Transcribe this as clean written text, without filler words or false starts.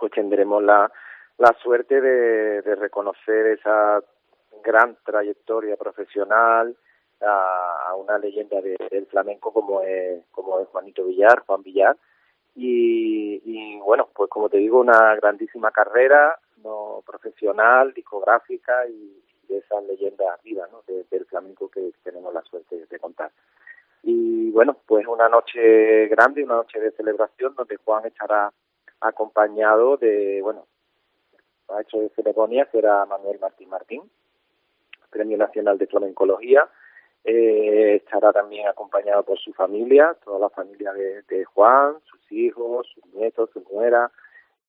pues tendremos la suerte de reconocer esa gran trayectoria profesional a una leyenda del flamenco como es Juanito Villar, Juan Villar, y bueno, pues como te digo, una grandísima carrera no profesional, discográfica y de esas leyendas vivas, ¿no? Del flamenco que tenemos la suerte de contar. Y bueno, pues una noche grande, una noche de celebración donde Juan estará acompañado de, bueno, ha hecho de ceremonia, será Manuel Martín Martín, Premio Nacional de Flamencología. Estará también acompañado por su familia, toda la familia de Juan, sus hijos, sus nietos, su nuera,